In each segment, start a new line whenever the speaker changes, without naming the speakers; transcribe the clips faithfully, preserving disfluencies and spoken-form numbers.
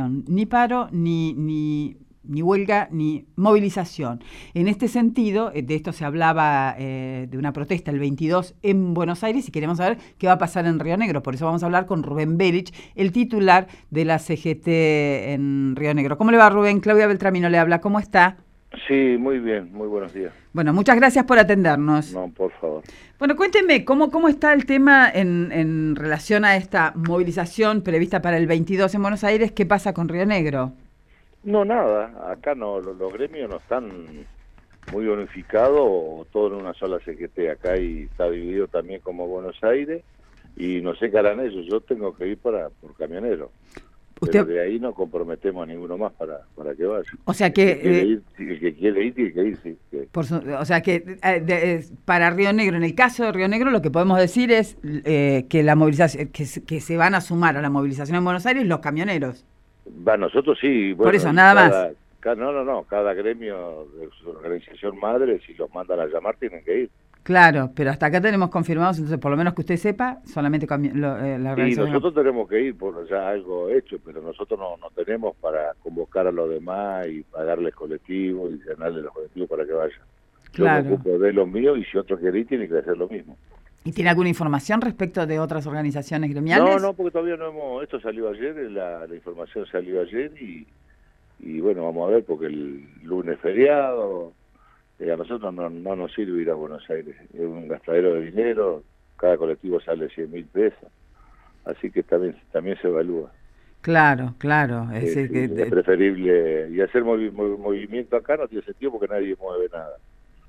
movilización, ni paro, ni, ni, ni huelga, ni movilización. En este sentido, de esto se hablaba eh, de una protesta el veintidós en Buenos Aires y queremos saber qué va a pasar en Río Negro. Por eso vamos a hablar con Rubén Belich, el titular de la C G T en Río Negro. ¿Cómo le va, Rubén? Claudia Beltramino le habla. ¿Cómo está?
Sí, muy bien, muy buenos días.
Bueno, muchas gracias por atendernos.
No, por favor.
Bueno, cuénteme, ¿cómo, cómo está el tema en, en relación a esta movilización prevista para el veintidós en Buenos Aires? ¿Qué pasa con Río Negro?
No, nada, acá no, los, los gremios no están muy unificados o todo en una sola C G T. Acá y está dividido también como Buenos Aires y no sé qué harán ellos. Yo tengo que ir para por camionero.
Usted...
Pero de ahí no comprometemos a ninguno más para, para que vaya.
O sea que...
El que, quiere
eh,
ir, el que quiere ir, tiene que ir, sí. Que...
Por su, o sea que eh, de, eh, para Río Negro, en el caso de Río Negro, lo que podemos decir es eh, que la movilización, que, que se van a sumar a la movilización en Buenos Aires los camioneros.
Va, nosotros sí. Bueno,
por eso, nada
cada,
más.
Cada, no, no, no. Cada gremio de su organización madre, si los mandan a llamar, tienen que ir.
Claro, pero hasta acá tenemos confirmados, entonces por lo menos que usted sepa, solamente cami- lo, eh, la organización...
Y nosotros tenemos que ir por ya algo hecho, pero nosotros no, no tenemos para convocar a los demás y pagarles colectivos y llenarles los colectivos para que vayan.
Claro.
Yo me ocupo de los míos y si otro quiere ir, tiene que hacer lo mismo.
¿Y tiene alguna información respecto de otras organizaciones gremiales?
No, no, porque todavía no hemos... Esto salió ayer, la, la información salió ayer y, y bueno, vamos a ver, porque el lunes es feriado... Eh, a nosotros no, no nos sirve ir a Buenos Aires, es un gastadero de dinero, cada colectivo sale cien mil pesos, así que también también se evalúa.
Claro, claro. Es,
eh,
que,
sí, es preferible, y hacer movi movi movimiento acá no tiene sentido porque nadie mueve nada.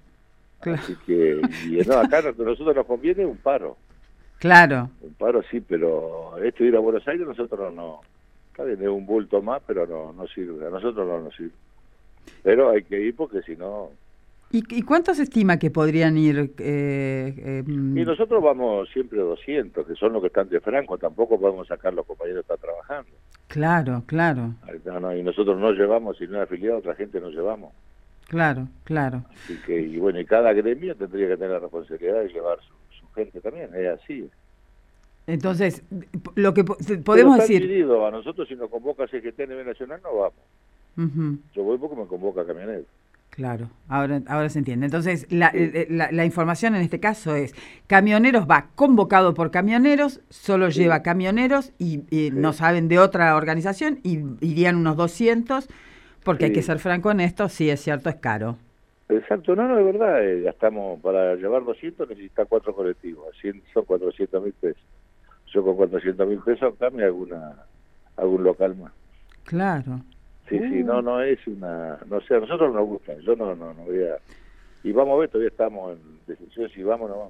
Claro. Así que, y no, acá a nosotros nos conviene un paro.
Claro.
Un paro sí, pero esto de ir a Buenos Aires nosotros no, está bien, es un bulto más, pero no, no sirve, a nosotros no nos sirve. Pero hay que ir porque si no...
¿Y, ¿Y cuánto se estima que podrían ir? Eh, eh,
y nosotros vamos siempre doscientos, que son los que están de Franco, tampoco podemos sacar los compañeros que están trabajando.
Claro, claro.
No, no, y nosotros no llevamos, si no es afiliado, otra gente no llevamos.
Claro, claro.
Así que, y bueno, y cada gremio tendría que tener la responsabilidad de llevar su, su gente también, es así.
Entonces, lo que po podemos
Pero está
decir...
dividido. A nosotros si nos convoca C G T a nivel nacional no vamos.
Uh-huh.
Yo voy porque me convoca camionero.
Claro, ahora, ahora se entiende. Entonces, la, sí. la, la información en este caso es, camioneros va convocado por camioneros, solo sí. lleva camioneros y, y sí. no saben de otra organización y irían unos doscientos, porque sí. hay que ser franco en esto, sí es cierto, es caro.
Exacto, no, no, de verdad, eh, gastamos, para llevar doscientos necesita cuatro colectivos, cien, son cuatrocientos mil pesos. Yo con cuatrocientos mil pesos acá me hago una, algún local más.
Claro.
Sí, uh. sí, no, no es una, no sé, a nosotros nos gusta, yo no, no, no voy a, y vamos a ver, todavía estamos en decisión si vamos o no vamos.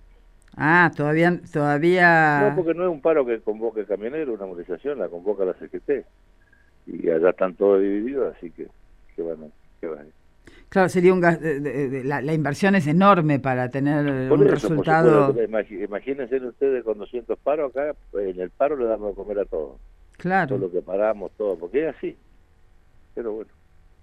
Ah, todavía, todavía...
No, porque no es un paro que convoque el camionero, una movilización, la convoca la C G T, y allá están todos divididos, así que, que van a, que van a ir.
Claro, sería un gas, de, de, de, la, la inversión es enorme para tener
por
un
eso,
resultado...
Imagínense ustedes con doscientos paros acá, en el paro le damos de comer a todos.
Claro.
Todo lo que paramos, todo, porque es así. Pero bueno,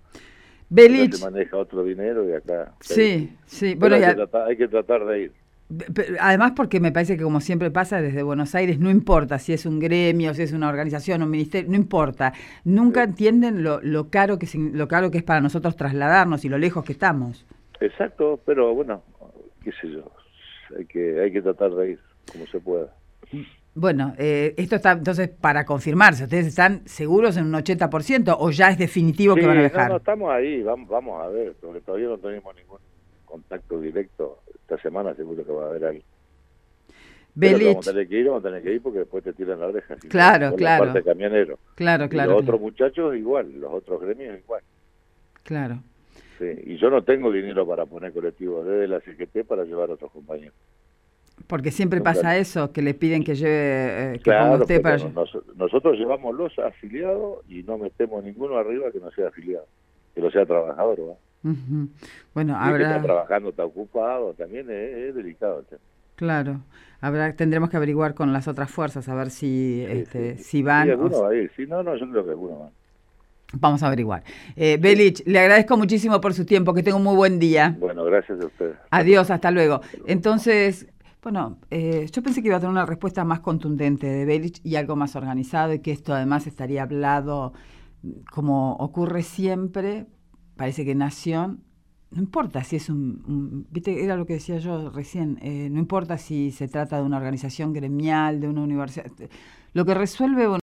Belich
se maneja otro dinero y acá...
Sí,
hay,
sí. Bueno,
hay,
ya,
que tratar, hay que tratar de ir.
Además porque me parece que como siempre pasa desde Buenos Aires, no importa si es un gremio, si es una organización, un ministerio, no importa. Nunca sí. entienden lo, lo, caro que, lo caro que es para nosotros trasladarnos y lo lejos que estamos.
Exacto, pero bueno, qué sé yo, hay que, hay que tratar de ir como se pueda.
Bueno, eh, esto está entonces para confirmarse. ¿Ustedes están seguros en un ochenta por ciento o ya es definitivo
sí,
que van a dejar?
No, no, estamos ahí, vamos, vamos a ver, porque todavía no tenemos ningún contacto directo. Esta semana seguro que va a haber algo.
Belich.
Vamos a tener que ir, vamos a tener que ir porque después te tiran la oreja. Si
claro,
no,
claro.
La parte camionero.
Claro, claro.
Y los
claro.
otros muchachos igual, los otros gremios igual.
Claro.
Sí, y yo no tengo dinero para poner colectivos desde la C G T para llevar a otros compañeros.
Porque siempre
Nunca.
pasa eso, que le piden que lleve, eh, que
claro,
ponga usted para...
Nos, nosotros llevamos los afiliados y no metemos ninguno arriba que no sea afiliado, que no sea trabajador, ¿va?
Uh-huh. Bueno,
y
habrá...
que está trabajando, está ocupado, también es, es delicado el tema.
Claro, habrá, tendremos que averiguar con las otras fuerzas a ver si, sí, este,
sí.
si van...
Sí, alguno
o...
va a ir, sí, no, no, yo creo que alguno va.
Vamos a averiguar. Eh, Belich, le agradezco muchísimo por su tiempo, que tenga un muy buen día.
Bueno, gracias a ustedes.
Adiós, hasta luego. Entonces... Bueno, eh, yo pensé que iba a tener una respuesta más contundente de Belich y algo más organizado, y que esto además estaría hablado como ocurre siempre. Parece que Nación, no importa si es un, un viste, era lo que decía yo recién, eh, no importa si se trata de una organización gremial, de una universidad, lo que resuelve